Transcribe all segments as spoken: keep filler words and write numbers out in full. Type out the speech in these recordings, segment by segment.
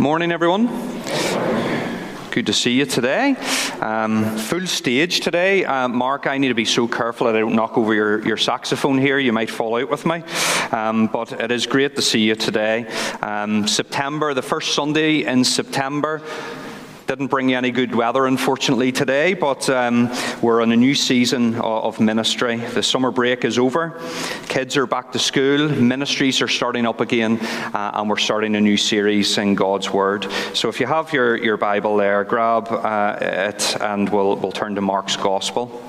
morning, everyone. Good to see you today. Um, full stage today. Uh, Mark, I need to be so careful that I don't knock over your, your saxophone here. You might fall out with me. Um, but it is great to see you today. Um, September, the first Sunday in September. Didn't bring you any good weather, unfortunately, today, but um, we're on a new season of ministry. The summer break is over. Kids are back to school. Ministries are starting up again, uh, and we're starting a new series in God's Word. So if you have your, your Bible there, grab uh, it, and we'll, we'll turn to Mark's Gospel.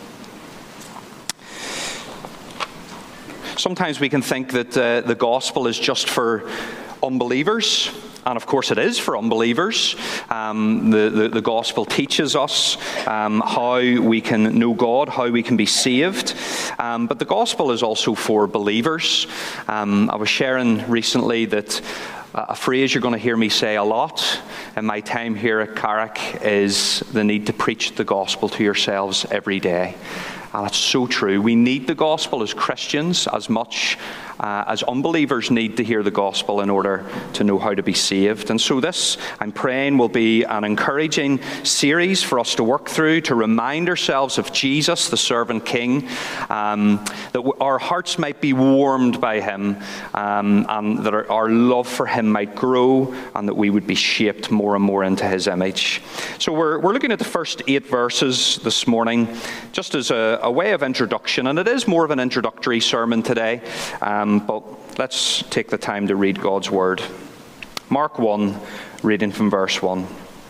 Sometimes we can think that uh, the Gospel is just for unbelievers. And of course it is for unbelievers. Um, the, the, the gospel teaches us um, how we can know God, how we can be saved. Um, but the gospel is also for believers. Um, I was sharing recently that a phrase you're going to hear me say a lot in my time here at Carrick is the need to preach the gospel to yourselves every day. And that's so true. We need the gospel as Christians as much uh, as unbelievers need to hear the gospel in order to know how to be saved. And so this, I'm praying, will be an encouraging series for us to work through, to remind ourselves of Jesus, the servant king, um, that our hearts might be warmed by him, um, and that our, our love for him might grow, and that we would be shaped more and more into his image. So we're, we're looking at the first eight verses this morning, just as a A way of introduction, and it is more of an introductory sermon today, um, but let's take the time to read God's Word. Mark one, reading from verse one.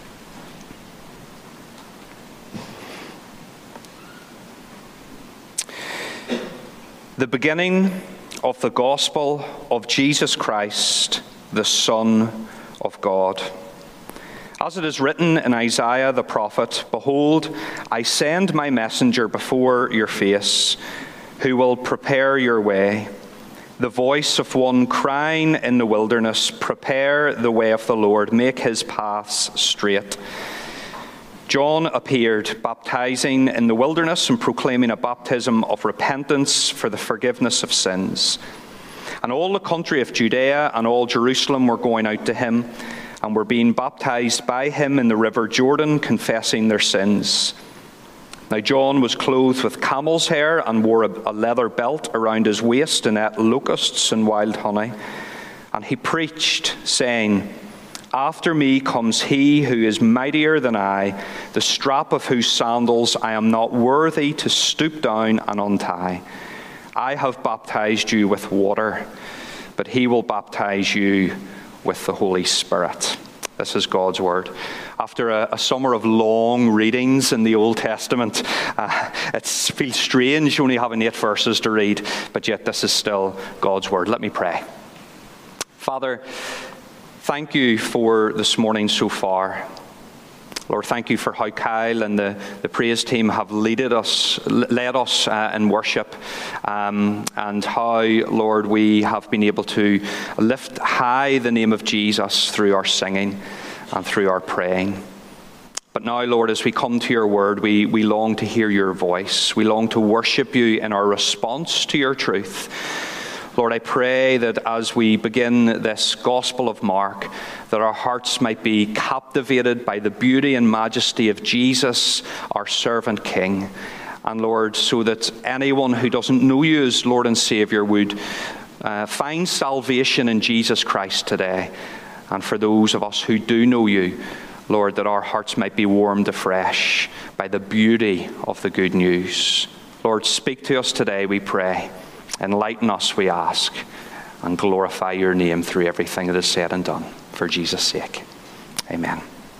The beginning of the gospel of Jesus Christ, the Son of God. As it is written in Isaiah the prophet, "Behold, I send my messenger before your face, who will prepare your way. The voice of one crying in the wilderness, prepare the way of the Lord, make his paths straight." John appeared, baptizing in the wilderness and proclaiming a baptism of repentance for the forgiveness of sins. And all the country of Judea and all Jerusalem were going out to him, and were being baptized by him in the river Jordan, confessing their sins. Now John was clothed with camel's hair and wore a, a leather belt around his waist and ate locusts and wild honey. And he preached, saying, "After me comes he who is mightier than I, the strap of whose sandals I am not worthy to stoop down and untie. I have baptized you with water, but he will baptize you with the Holy Spirit." This is God's Word. After a, a summer of long readings in the Old Testament, uh, it feels strange only having eight verses to read, but yet this is still God's Word. Let me pray. Father, thank you for this morning so far. Lord, thank you for how Kyle and the, the praise team have leaded us, led us uh, in worship, um, and how, Lord, we have been able to lift high the name of Jesus through our singing and through our praying. But now, Lord, as we come to your word, we, we long to hear your voice. We long to worship you in our response to your truth. Lord, I pray that as we begin this Gospel of Mark, that our hearts might be captivated by the beauty and majesty of Jesus, our servant King. And Lord, so that anyone who doesn't know you as Lord and Saviour would uh, find salvation in Jesus Christ today. And for those of us who do know you, Lord, that our hearts might be warmed afresh by the beauty of the good news. Lord, speak to us today, we pray. Enlighten us, we ask, and glorify your name through everything that is said and done, for Jesus' sake. Amen.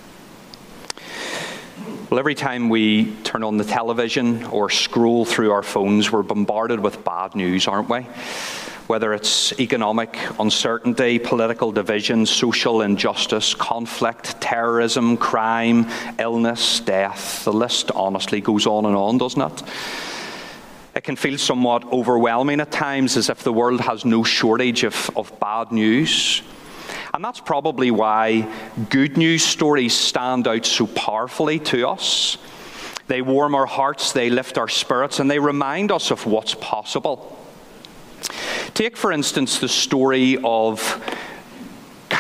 Well, every time we turn on the television or scroll through our phones, we're bombarded with bad news, aren't we? Whether it's economic uncertainty, political division, social injustice, conflict, terrorism, crime, illness, death, the list honestly goes on and on, doesn't it? It can feel somewhat overwhelming at times, as if the world has no shortage of, of bad news. And that's probably why good news stories stand out so powerfully to us. They warm our hearts, they lift our spirits, and they remind us of what's possible. Take, for instance, the story of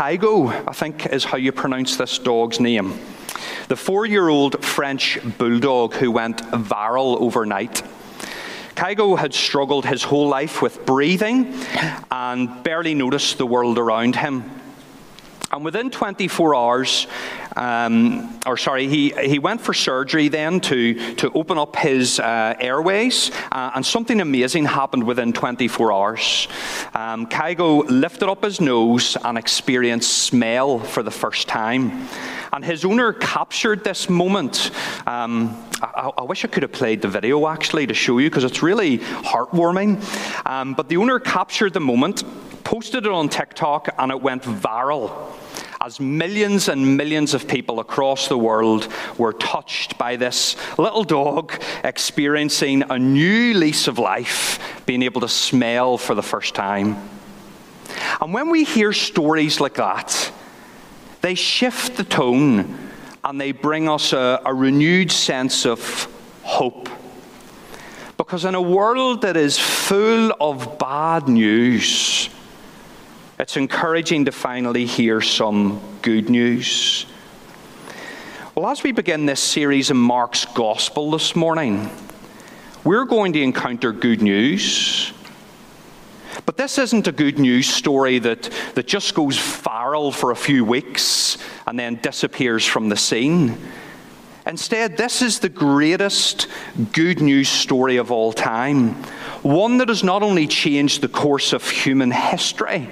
Kygo, I think is how you pronounce this dog's name. The four-year-old French bulldog who went viral overnight. Kygo had struggled his whole life with breathing and barely noticed the world around him. And within twenty-four hours, um, or sorry, he, he went for surgery then to, to open up his uh, airways, uh, and something amazing happened within twenty-four hours. Um, Kygo lifted up his nose and experienced smell for the first time. And his owner captured this moment. Um, I, I wish I could have played the video actually to show you, because it's really heartwarming. Um, but the owner captured the moment, posted it on TikTok, and it went viral, as millions and millions of people across the world were touched by this little dog experiencing a new lease of life, being able to smell for the first time. And when we hear stories like that, they shift the tone and they bring us a, a renewed sense of hope. Because in a world that is full of bad news, it's encouraging to finally hear some good news. Well, as we begin this series in Mark's Gospel this morning, we're going to encounter good news. But this isn't a good news story that, that just goes viral for a few weeks and then disappears from the scene. Instead, this is the greatest good news story of all time. One that has not only changed the course of human history,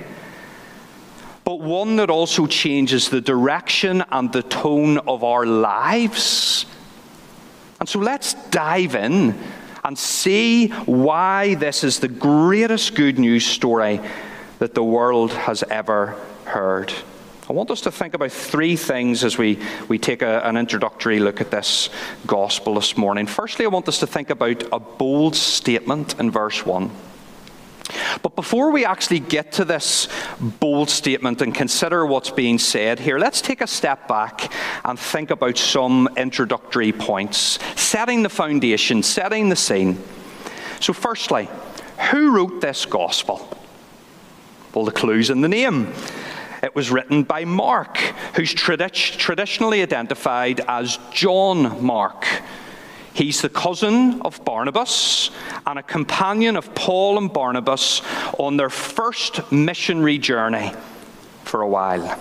but one that also changes the direction and the tone of our lives. And so let's dive in and see why this is the greatest good news story that the world has ever heard. I want us to think about three things as we, we take a, an introductory look at this gospel this morning. Firstly, I want us to think about a bold statement in verse one. But before we actually get to this bold statement and consider what's being said here, let's take a step back and think about some introductory points, setting the foundation, setting the scene. So firstly, who wrote this gospel? Well, the clue's in the name. It was written by Mark, who's tradi- traditionally identified as John Mark. He's the cousin of Barnabas and a companion of Paul and Barnabas on their first missionary journey for a while.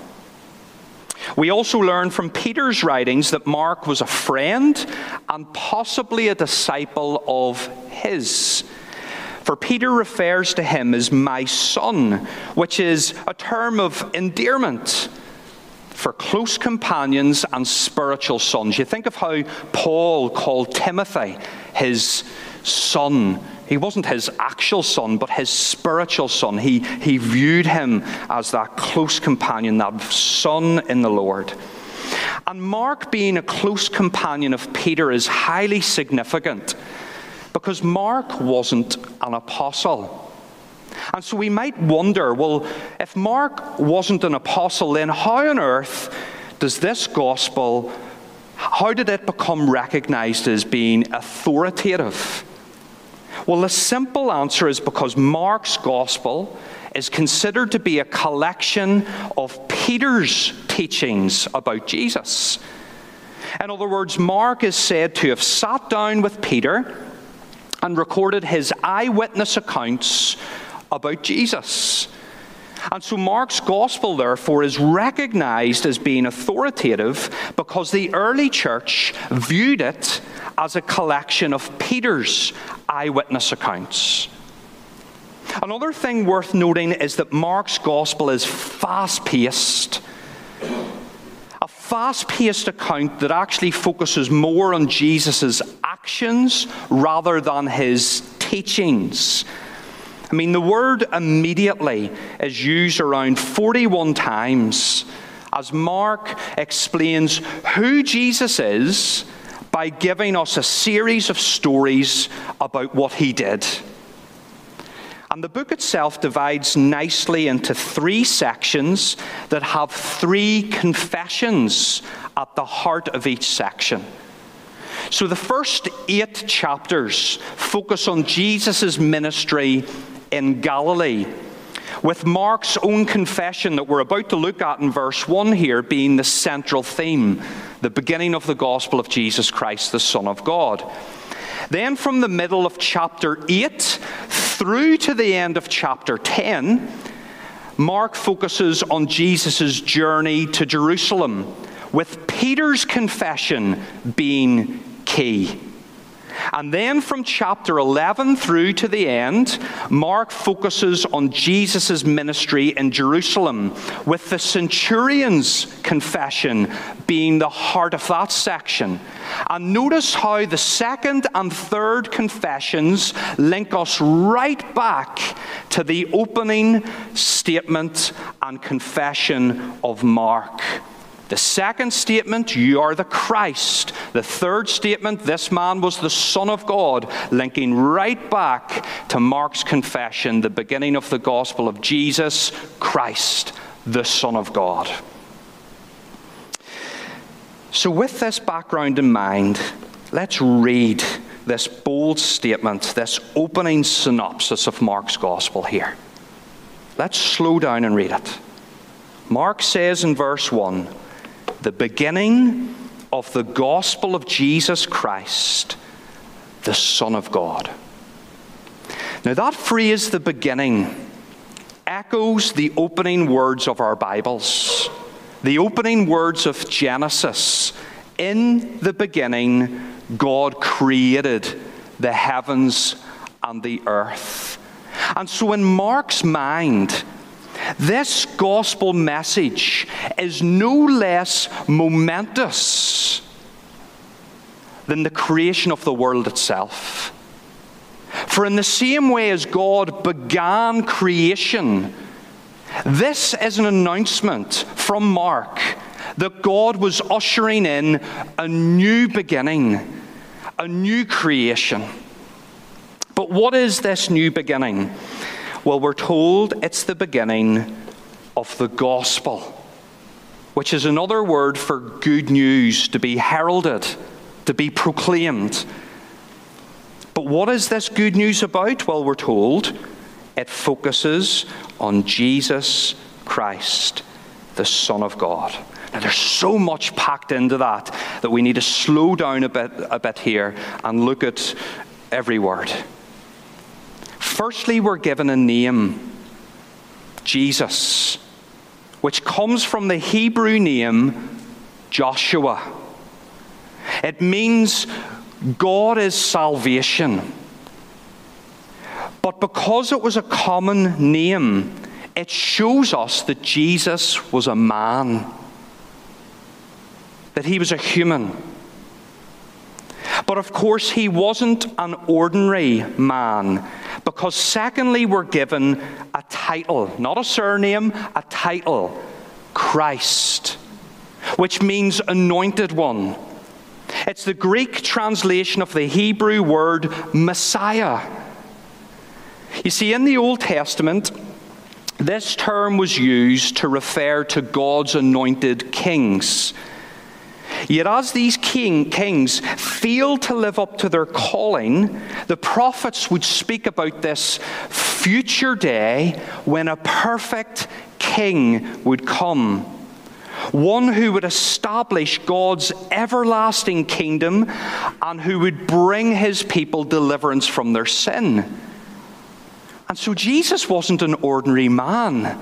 We also learn from Peter's writings that Mark was a friend and possibly a disciple of his. For Peter refers to him as my son, which is a term of endearment for close companions and spiritual sons. You think of how Paul called Timothy his son. He wasn't his actual son, but his spiritual son. He, he viewed him as that close companion, that son in the Lord. And Mark, being a close companion of Peter, is highly significant because Mark wasn't an apostle. And so we might wonder, well, if Mark wasn't an apostle, then how on earth does this gospel, how did it become recognized as being authoritative? Well, the simple answer is because Mark's gospel is considered to be a collection of Peter's teachings about Jesus. In other words, Mark is said to have sat down with Peter and recorded his eyewitness accounts about Jesus. And so Mark's gospel, therefore, is recognized as being authoritative because the early church viewed it as a collection of Peter's eyewitness accounts. Another thing worth noting is that Mark's gospel is fast-paced. A fast-paced account that actually focuses more on Jesus' actions rather than his teachings. I mean, the word immediately is used around forty-one times as Mark explains who Jesus is by giving us a series of stories about what he did. And the book itself divides nicely into three sections that have three confessions at the heart of each section. So the first eight chapters focus on Jesus' ministry in Galilee, with Mark's own confession that we're about to look at in verse one here being the central theme, the beginning of the gospel of Jesus Christ, the Son of God. Then from the middle of chapter eight through to the end of chapter ten, Mark focuses on Jesus' journey to Jerusalem, with Peter's confession being key. And then from chapter eleven through to the end, Mark focuses on Jesus' ministry in Jerusalem, with the centurion's confession being the heart of that section. And notice how the second and third confessions link us right back to the opening statement and confession of Mark. The second statement, you are the Christ. The third statement, this man was the Son of God, linking right back to Mark's confession, the beginning of the gospel of Jesus Christ, the Son of God. So with this background in mind, let's read this bold statement, this opening synopsis of Mark's gospel here. Let's slow down and read it. Mark says in verse one, the beginning of the gospel of Jesus Christ, the Son of God. Now that phrase, the beginning, echoes the opening words of our Bibles, the opening words of Genesis. In the beginning, God created the heavens and the earth. And so in Mark's mind, this gospel message is no less momentous than the creation of the world itself. For in the same way as God began creation, this is an announcement from Mark that God was ushering in a new beginning, a new creation. But what is this new beginning? Well, we're told it's the beginning of the gospel, which is another word for good news, to be heralded, to be proclaimed. But what is this good news about? Well, we're told it focuses on Jesus Christ, the Son of God. Now, there's so much packed into that that we need to slow down a bit, a bit here and look at every word. Firstly, we're given a name, Jesus, which comes from the Hebrew name Joshua. It means God is salvation. But because it was a common name, it shows us that Jesus was a man, that he was a human. But of course, he wasn't an ordinary man, because secondly, we're given a title, not a surname, a title, Christ, which means anointed one. It's the Greek translation of the Hebrew word Messiah. You see, in the Old Testament, this term was used to refer to God's anointed kings. Yet as these king, kings failed to live up to their calling, the prophets would speak about this future day when a perfect king would come. One who would establish God's everlasting kingdom and who would bring his people deliverance from their sin. And so Jesus wasn't an ordinary man.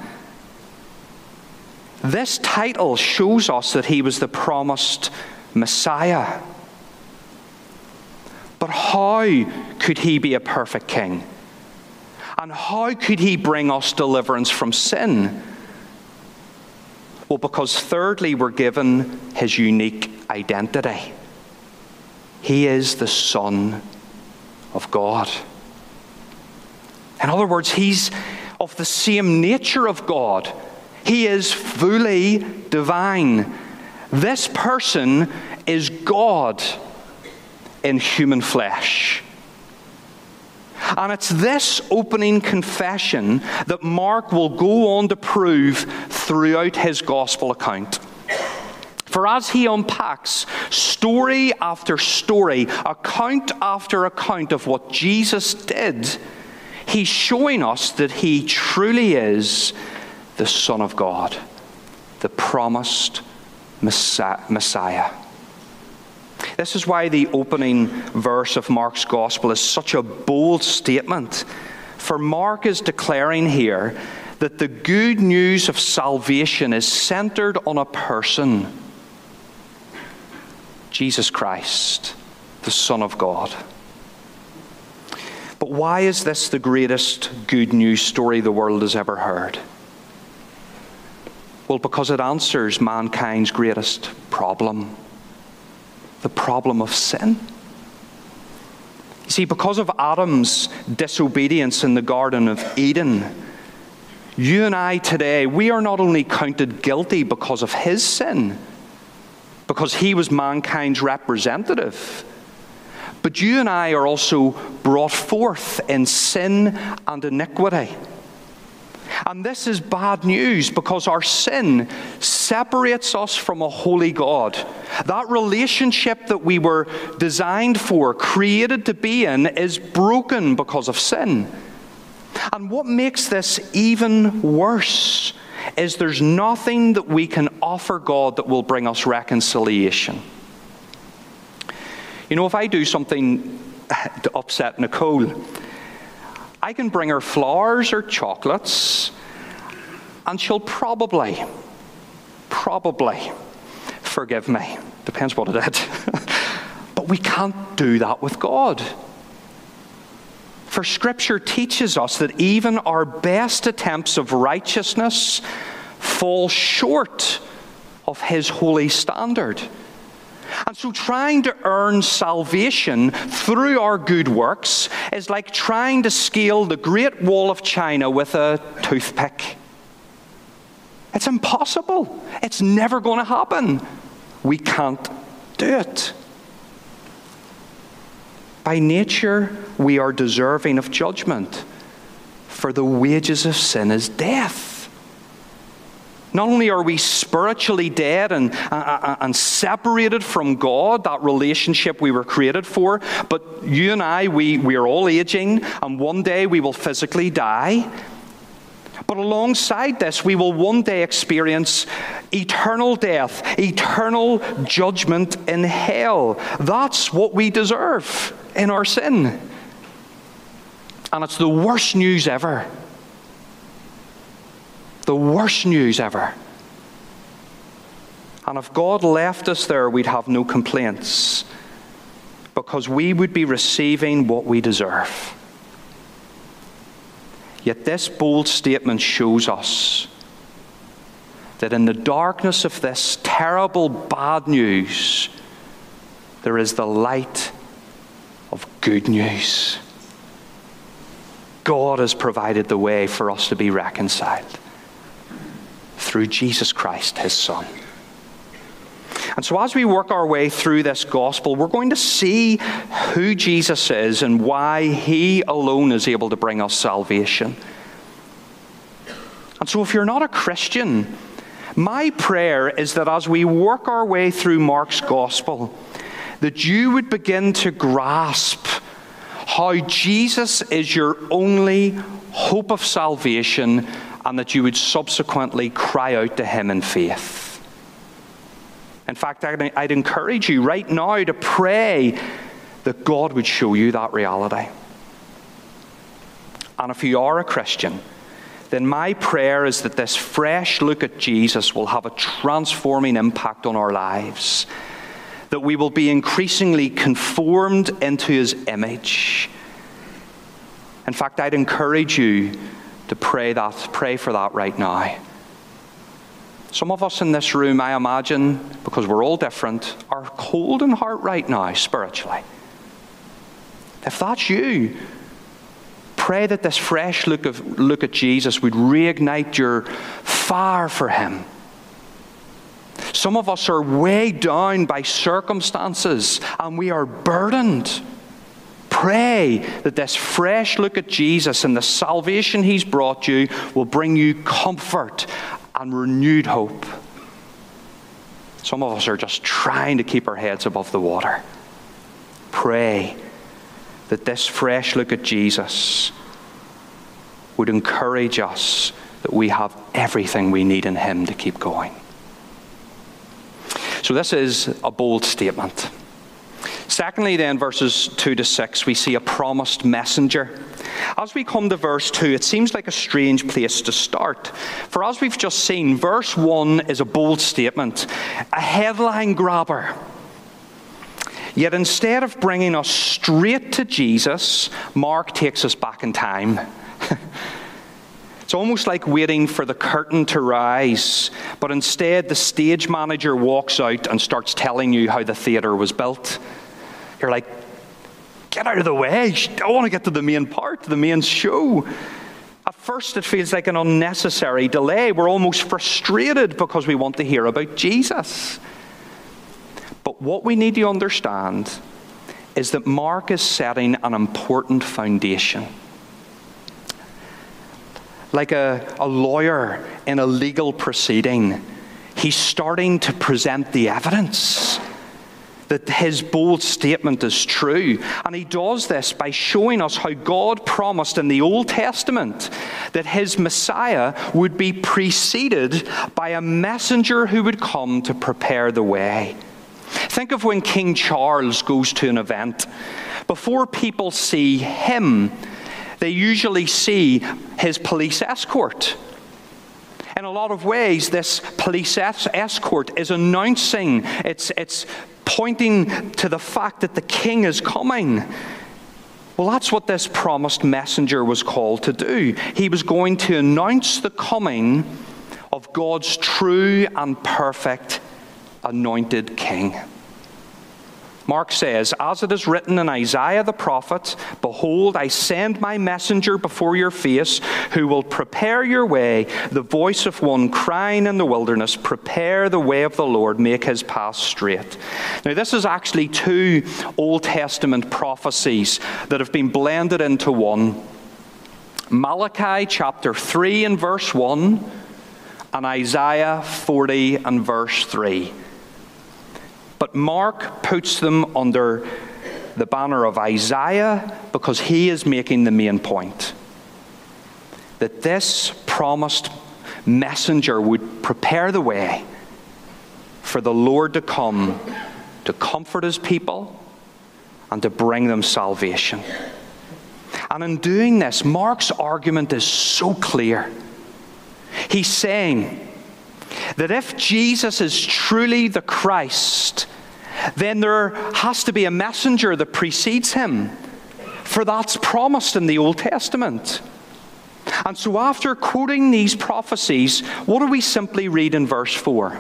This title shows us that he was the promised Messiah. But how could he be a perfect king? And how could he bring us deliverance from sin? Well, because thirdly, we're given his unique identity. He is the Son of God. In other words, he's of the same nature of God. He is fully divine. This person is God in human flesh. And it's this opening confession that Mark will go on to prove throughout his gospel account. For as he unpacks story after story, account after account of what Jesus did, he's showing us that he truly is the Son of God, the promised Messiah. This is why the opening verse of Mark's Gospel is such a bold statement. For Mark is declaring here that the good news of salvation is centered on a person, Jesus Christ, the Son of God. But why is this the greatest good news story the world has ever heard? Well, because it answers mankind's greatest problem, the problem of sin. You see, because of Adam's disobedience in the Garden of Eden, you and I today, we are not only counted guilty because of his sin, because he was mankind's representative, but you and I are also brought forth in sin and iniquity. And this is bad news because our sin separates us from a holy God. That relationship that we were designed for, created to be in, is broken because of sin. And what makes this even worse is there's nothing that we can offer God that will bring us reconciliation. You know, if I do something to upset Nicole, I can bring her flowers or chocolates, and she'll probably, probably forgive me. Depends what it is. But we can't do that with God. For Scripture teaches us that even our best attempts of righteousness fall short of his holy standard. And so trying to earn salvation through our good works is like trying to scale the Great Wall of China with a toothpick. It's impossible. It's never going to happen. We can't do it. By nature, we are deserving of judgment, for the wages of sin is death. Not only are we spiritually dead and, uh, and separated from God, that relationship we were created for, but you and I, we, we are all aging, and one day we will physically die. But alongside this, we will one day experience eternal death, eternal judgment in hell. That's what we deserve in our sin. And it's the worst news ever. The worst news ever. And if God left us there, we'd have no complaints, because we would be receiving what we deserve. Yet this bold statement shows us that in the darkness of this terrible bad news, there is the light of good news. God has provided the way for us to be reconciled through Jesus Christ, his Son. And so as we work our way through this gospel, we're going to see who Jesus is and why he alone is able to bring us salvation. And so if you're not a Christian, my prayer is that as we work our way through Mark's gospel, that you would begin to grasp how Jesus is your only hope of salvation, and that you would subsequently cry out to him in faith. In fact, I'd, I'd encourage you right now to pray that God would show you that reality. And if you are a Christian, then my prayer is that this fresh look at Jesus will have a transforming impact on our lives, that we will be increasingly conformed into his image. In fact, I'd encourage you to pray that, pray for that right now. Some of us in this room, I imagine, because we're all different, are cold in heart right now, spiritually. If that's you, pray that this fresh look of look at Jesus would reignite your fire for him. Some of us are weighed down by circumstances, and we are burdened. Pray that this fresh look at Jesus and the salvation he's brought you will bring you comfort and renewed hope. Some of us are just trying to keep our heads above the water. Pray that this fresh look at Jesus would encourage us that we have everything we need in him to keep going. So this is a bold statement. Secondly, then, verses two to six, we see a promised messenger. As we come to verse two, it seems like a strange place to start. For as we've just seen, verse one is a bold statement, a headline grabber. Yet instead of bringing us straight to Jesus, Mark takes us back in time. It's almost like waiting for the curtain to rise, but instead the stage manager walks out and starts telling you how the theatre was built. You're like, get out of the way. I want to get to the main part, the main show. At first, it feels like an unnecessary delay. We're almost frustrated because we want to hear about Jesus. But what we need to understand is that Mark is setting an important foundation. Like a, a lawyer in a legal proceeding, he's starting to present the evidence that his bold statement is true. And he does this by showing us how God promised in the Old Testament that his Messiah would be preceded by a messenger who would come to prepare the way. Think of when King Charles goes to an event. Before people see him, they usually see his police escort. In a lot of ways, this police es- escort is announcing, it's, it's pointing to the fact that the king is coming. Well, that's what this promised messenger was called to do. He was going to announce the coming of God's true and perfect anointed king. Mark says, as it is written in Isaiah the prophet, behold, I send my messenger before your face, who will prepare your way, the voice of one crying in the wilderness, prepare the way of the Lord, make his path straight. Now, this is actually two Old Testament prophecies that have been blended into one. Malachi chapter three and verse one, and Isaiah forty and verse three. But Mark puts them under the banner of Isaiah because he is making the main point. That this promised messenger would prepare the way for the Lord to come to comfort his people and to bring them salvation. And in doing this, Mark's argument is so clear. He's saying that if Jesus is truly the Christ, then there has to be a messenger that precedes him, for that's promised in the Old Testament. And so after quoting these prophecies, what do we simply read in verse four?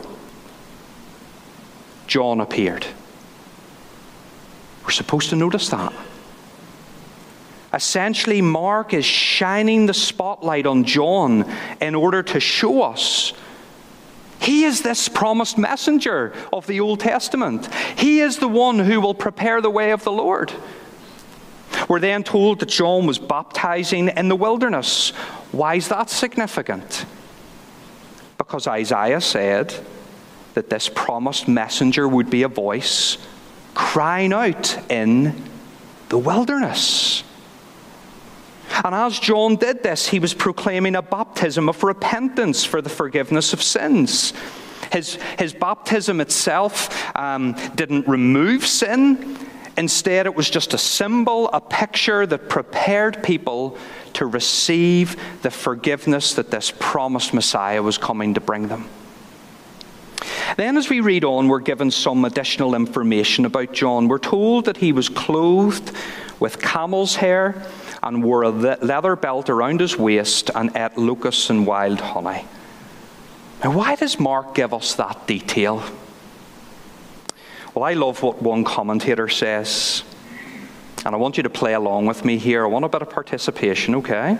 John appeared. We're supposed to notice that. Essentially, Mark is shining the spotlight on John in order to show us he is this promised messenger of the Old Testament. He is the one who will prepare the way of the Lord. We're then told that John was baptizing in the wilderness. Why is that significant? Because Isaiah said that this promised messenger would be a voice crying out in the wilderness. And as John did this, he was proclaiming a baptism of repentance for the forgiveness of sins. His, his baptism itself um, didn't remove sin. Instead, it was just a symbol, a picture that prepared people to receive the forgiveness that this promised Messiah was coming to bring them. Then as we read on, we're given some additional information about John. We're told that he was clothed with camel's hair and wore a leather belt around his waist and ate locusts and wild honey. Now, why does Mark give us that detail? Well, I love what one commentator says, and I want you to play along with me here. I want a bit of participation, okay?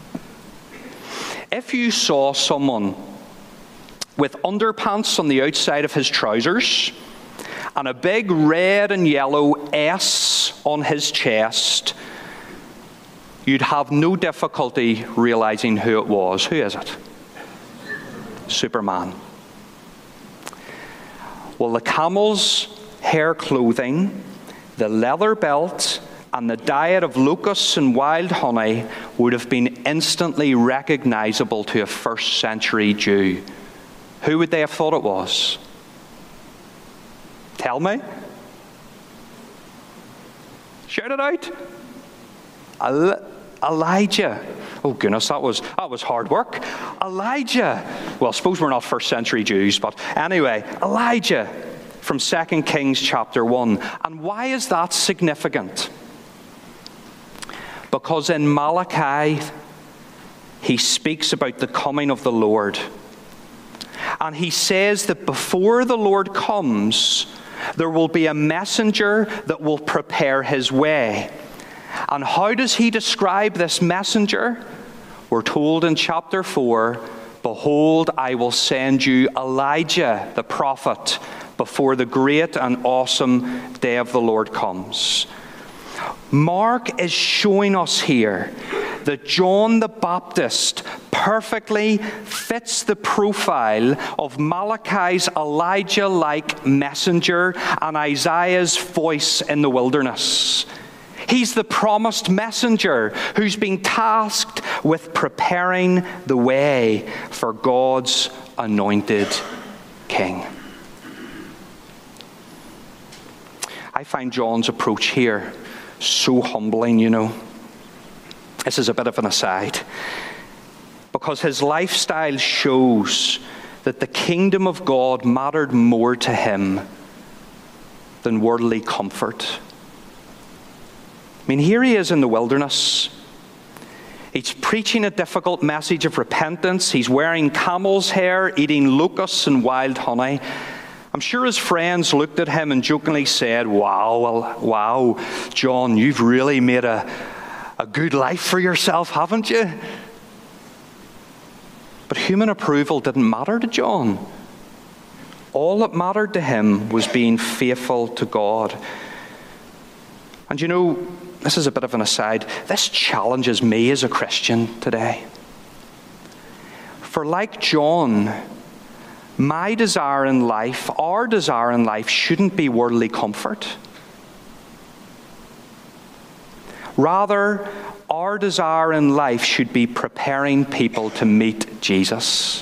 If you saw someone with underpants on the outside of his trousers and a big red and yellow S on his chest, you'd have no difficulty realizing who it was. Who is it? Superman. Well, the camel's hair clothing, the leather belt, and the diet of locusts and wild honey would have been instantly recognizable to a first century Jew. Who would they have thought it was? Tell me. Shout it out. El- Elijah. Oh goodness, that was that was hard work. Elijah. Well, I suppose we're not first century Jews, but anyway, Elijah from Second Kings chapter one. And why is that significant? Because in Malachi, he speaks about the coming of the Lord. And he says that before the Lord comes, there will be a messenger that will prepare his way. And how does he describe this messenger? We're told in chapter four, behold, I will send you Elijah the prophet before the great and awesome day of the Lord comes. Mark is showing us here that John the Baptist perfectly fits the profile of Malachi's Elijah-like messenger and Isaiah's voice in the wilderness. He's the promised messenger who's been tasked with preparing the way for God's anointed king. I find John's approach here so humbling, you know. This is a bit of an aside. Because his lifestyle shows that the kingdom of God mattered more to him than worldly comfort. I mean, here he is in the wilderness. He's preaching a difficult message of repentance. He's wearing camel's hair, eating locusts and wild honey. I'm sure his friends looked at him and jokingly said, wow, well, wow, John, you've really made a, a good life for yourself, haven't you? But human approval didn't matter to John. All that mattered to him was being faithful to God. And you know, this is a bit of an aside, this challenges me as a Christian today. For like John, my desire in life, our desire in life, shouldn't be worldly comfort. Rather, our desire in life should be preparing people to meet Jesus.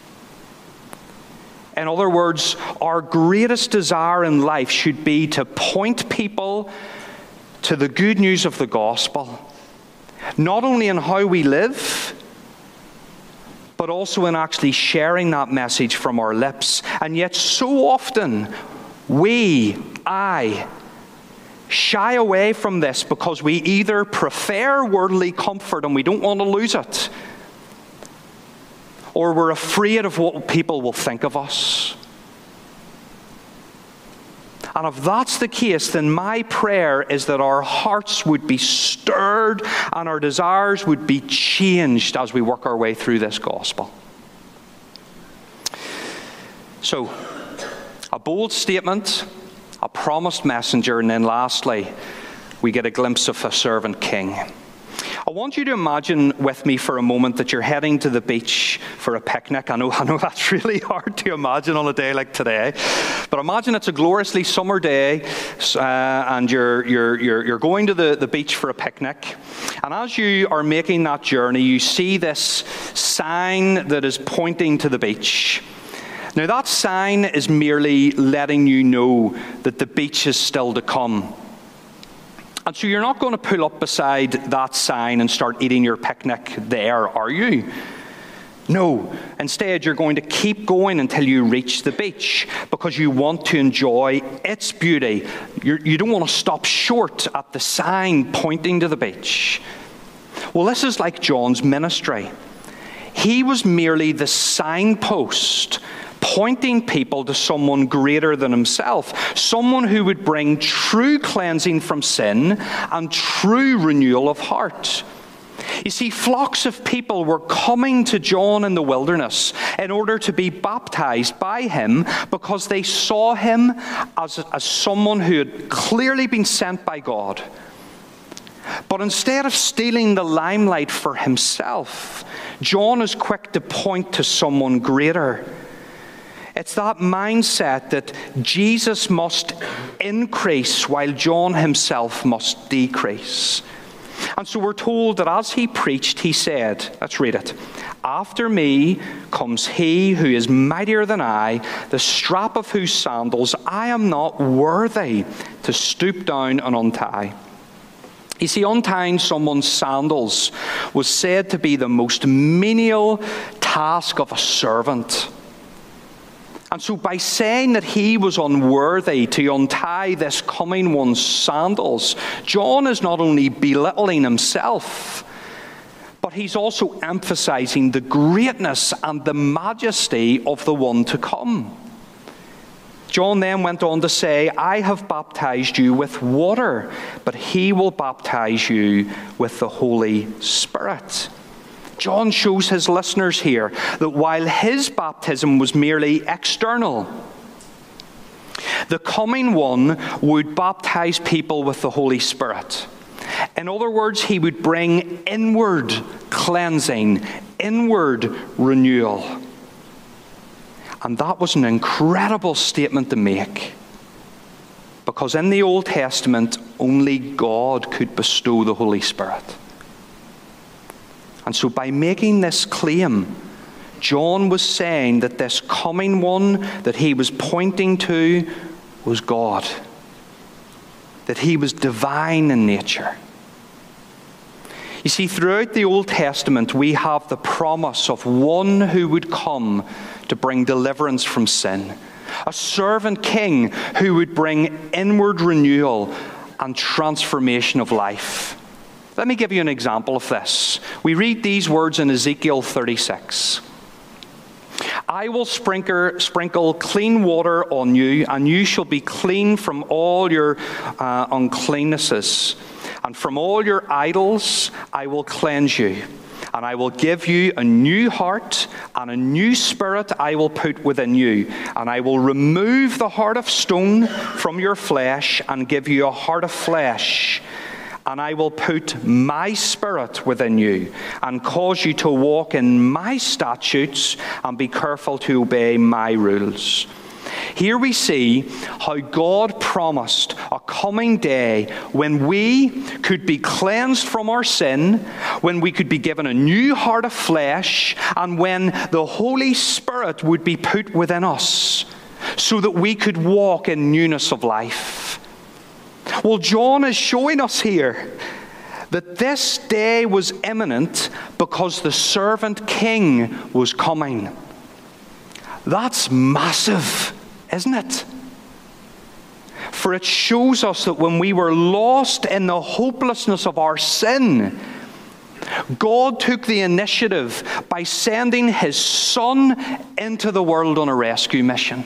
In other words, our greatest desire in life should be to point people to the good news of the gospel, not only in how we live, but also in actually sharing that message from our lips. And yet so often, we, I, shy away from this because we either prefer worldly comfort and we don't want to lose it, or we're afraid of what people will think of us. And if that's the case, then my prayer is that our hearts would be stirred and our desires would be changed as we work our way through this gospel. So, a bold statement, a promised messenger, and then lastly, we get a glimpse of a servant king. I want you to imagine with me for a moment that you're heading to the beach for a picnic. I know, I know that's really hard to imagine on a day like today, but imagine it's a gloriously summer day, uh, and you're you're you're you're going to the, the beach for a picnic. And as you are making that journey, you see this sign that is pointing to the beach. Now that sign is merely letting you know that the beach is still to come. And so you're not going to pull up beside that sign and start eating your picnic there, are you? No. Instead, you're going to keep going until you reach the beach because you want to enjoy its beauty. You're, you don't want to stop short at the sign pointing to the beach. Well, this is like John's ministry. He was merely the signpost pointing people to someone greater than himself, someone who would bring true cleansing from sin and true renewal of heart. You see, flocks of people were coming to John in the wilderness in order to be baptized by him because they saw him as, as someone who had clearly been sent by God. But instead of stealing the limelight for himself, John is quick to point to someone greater. It's that mindset that Jesus must increase while John himself must decrease. And so we're told that as he preached, he said, let's read it, "After me comes he who is mightier than I, the strap of whose sandals I am not worthy to stoop down and untie." You see, untying someone's sandals was said to be the most menial task of a servant. And so by saying that he was unworthy to untie this coming one's sandals, John is not only belittling himself, but he's also emphasizing the greatness and the majesty of the one to come. John then went on to say, "I have baptized you with water, but he will baptize you with the Holy Spirit." John shows his listeners here that while his baptism was merely external, the coming one would baptize people with the Holy Spirit. In other words, he would bring inward cleansing, inward renewal. And that was an incredible statement to make, because in the Old Testament, only God could bestow the Holy Spirit. And so by making this claim, John was saying that this coming one that he was pointing to was God, that he was divine in nature. You see, throughout the Old Testament, we have the promise of one who would come to bring deliverance from sin, a servant king who would bring inward renewal and transformation of life. Let me give you an example of this. We read these words in Ezekiel thirty-six. "I will sprinkle, sprinkle clean water on you, and you shall be clean from all your uh, uncleannesses. And from all your idols I will cleanse you. And I will give you a new heart, and a new spirit I will put within you. And I will remove the heart of stone from your flesh, and give you a heart of flesh. And I will put my spirit within you, and cause you to walk in my statutes, and be careful to obey my rules." Here we see how God promised a coming day when we could be cleansed from our sin, when we could be given a new heart of flesh, and when the Holy Spirit would be put within us, so that we could walk in newness of life. Well, John is showing us here that this day was imminent because the servant king was coming. That's massive, isn't it? For it shows us that when we were lost in the hopelessness of our sin, God took the initiative by sending his Son into the world on a rescue mission.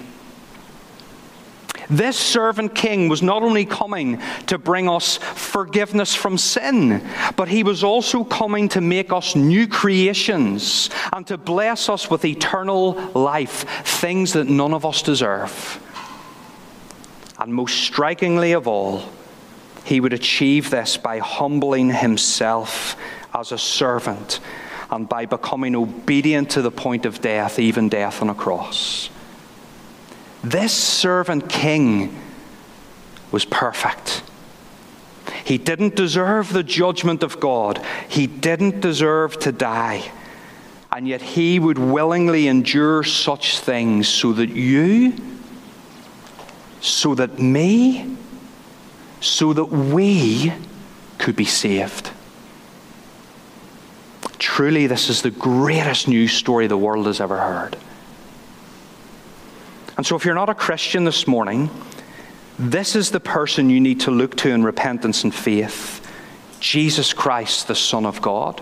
This servant king was not only coming to bring us forgiveness from sin, but he was also coming to make us new creations and to bless us with eternal life, things that none of us deserve. And most strikingly of all, he would achieve this by humbling himself as a servant and by becoming obedient to the point of death, even death on a cross. This servant king was perfect. He didn't deserve the judgment of God. He didn't deserve to die. And yet he would willingly endure such things so that you, so that me, so that we could be saved. Truly, this is the greatest news story the world has ever heard. And so if you're not a Christian this morning, this is the person you need to look to in repentance and faith. Jesus Christ, the Son of God.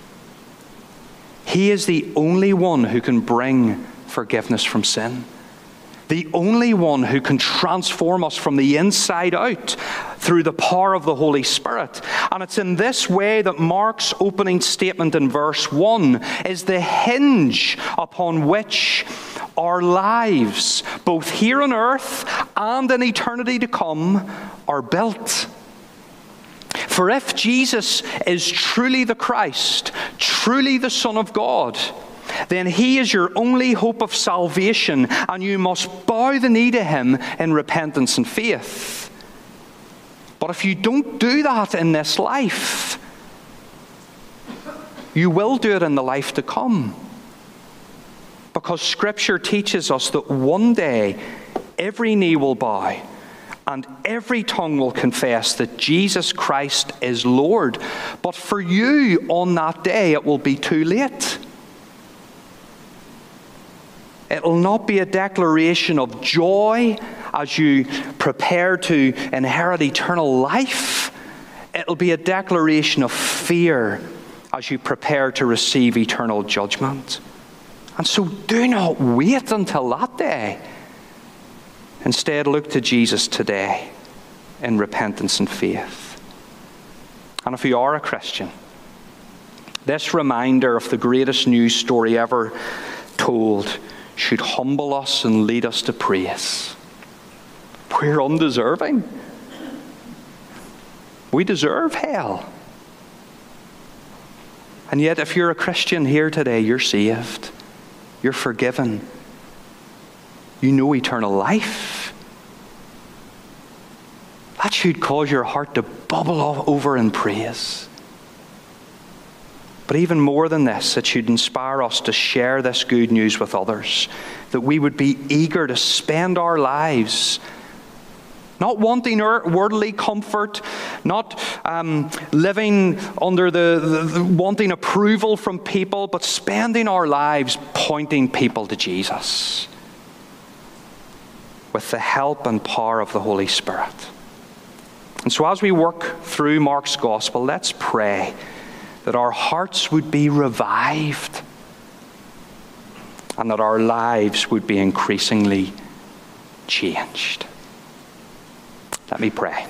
He is the only one who can bring forgiveness from sin. The only one who can transform us from the inside out through the power of the Holy Spirit. And it's in this way that Mark's opening statement in verse one is the hinge upon which our lives, both here on earth and in eternity to come, are built. For if Jesus is truly the Christ, truly the Son of God, then he is your only hope of salvation, and you must bow the knee to him in repentance and faith. But if you don't do that in this life, you will do it in the life to come. Because Scripture teaches us that one day every knee will bow and every tongue will confess that Jesus Christ is Lord. But for you on that day, it will be too late. It will not be a declaration of joy as you prepare to inherit eternal life. It will be a declaration of fear as you prepare to receive eternal judgment. And so do not wait until that day. Instead, look to Jesus today in repentance and faith. And if you are a Christian, this reminder of the greatest news story ever told should humble us and lead us to praise. We're undeserving. We deserve hell. And yet, if you're a Christian here today, you're saved. You're forgiven. You know eternal life. That should cause your heart to bubble over in praise. But even more than this, it should inspire us to share this good news with others, that we would be eager to spend our lives not wanting worldly comfort, not um, living under the, the, the wanting approval from people, but spending our lives pointing people to Jesus with the help and power of the Holy Spirit. And so as we work through Mark's Gospel, let's pray that our hearts would be revived and that our lives would be increasingly changed. Let me pray.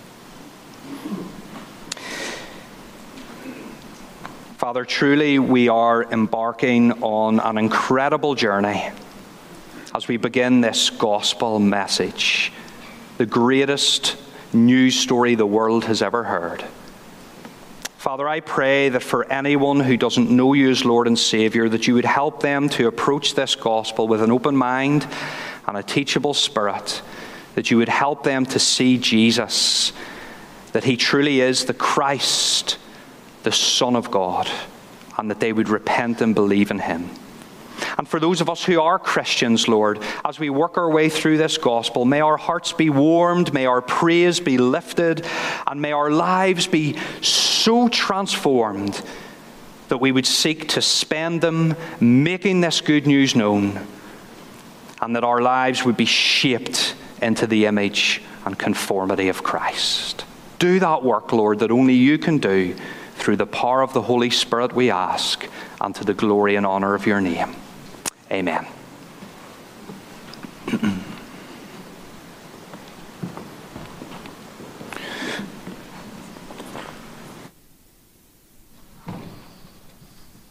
Father, truly we are embarking on an incredible journey as we begin this gospel message, the greatest news story the world has ever heard. Father, I pray that for anyone who doesn't know you as Lord and Savior, that you would help them to approach this gospel with an open mind and a teachable spirit, that you would help them to see Jesus, that he truly is the Christ, the Son of God, and that they would repent and believe in him. And for those of us who are Christians, Lord, as we work our way through this gospel, may our hearts be warmed, may our praise be lifted, and may our lives be so transformed that we would seek to spend them making this good news known, and that our lives would be shaped into the image and conformity of Christ. Do that work, Lord, that only you can do through the power of the Holy Spirit, we ask, and to the glory and honor of your name. Amen.